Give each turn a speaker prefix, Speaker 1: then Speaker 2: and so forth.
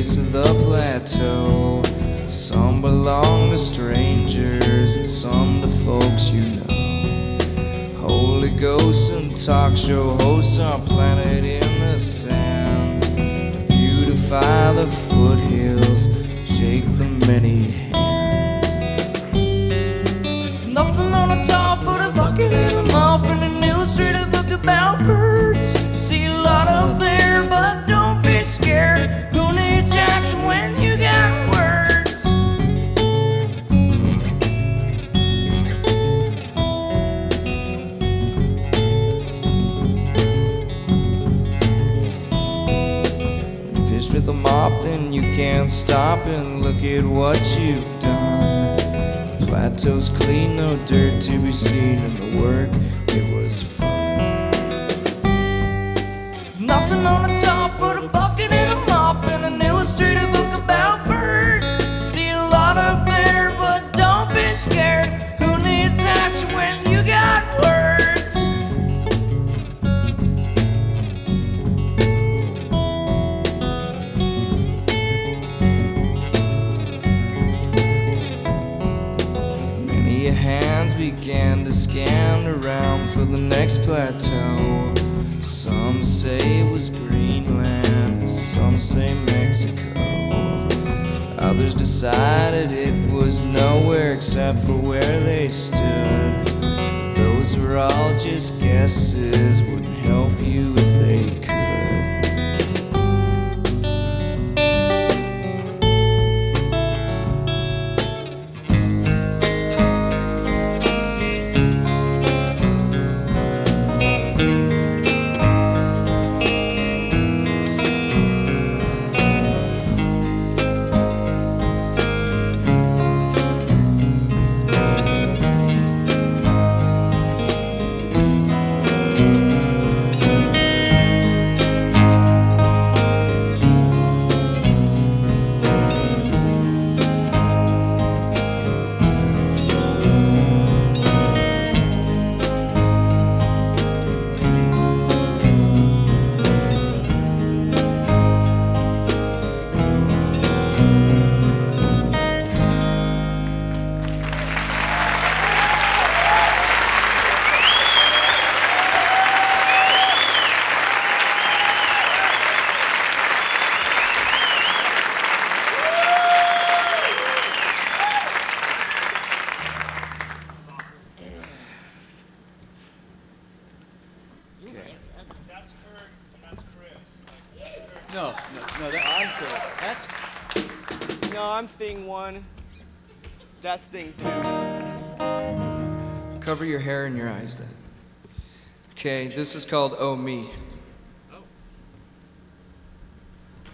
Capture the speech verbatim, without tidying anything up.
Speaker 1: base of the plateau. Some belong to strangers and some to folks you know. Holy ghosts and talk show hosts are planted in the sand to beautify the foothills, shake the many hands. There's nothing on the top but a bucket and a mop and an illustrated book about birds. You see a lot up there, but don't be scared. Who needs Jackson when you got words? Fish with a mop, then you can't stop and look at what you've done. Plateau's clean, no dirt to be seen, and the work, it was fun. There's nothing on the top but a bucket and a mop and an illustrated book about birds. See a lot up there, but don't be scared. Who needs action when you got words? Many hands began to scan around for the next plateau. Some say it was Greenland, some say Mexico. Others decided it was nowhere except for where they stood. Those were all just guesses, wouldn't help you if they could.
Speaker 2: That's Kurt and that's Chris.
Speaker 3: No, no, no, that, I'm Kurt. That's, no, I'm thing one. That's thing two.
Speaker 1: Cover your hair and your eyes then. Okay, this is called Oh Me.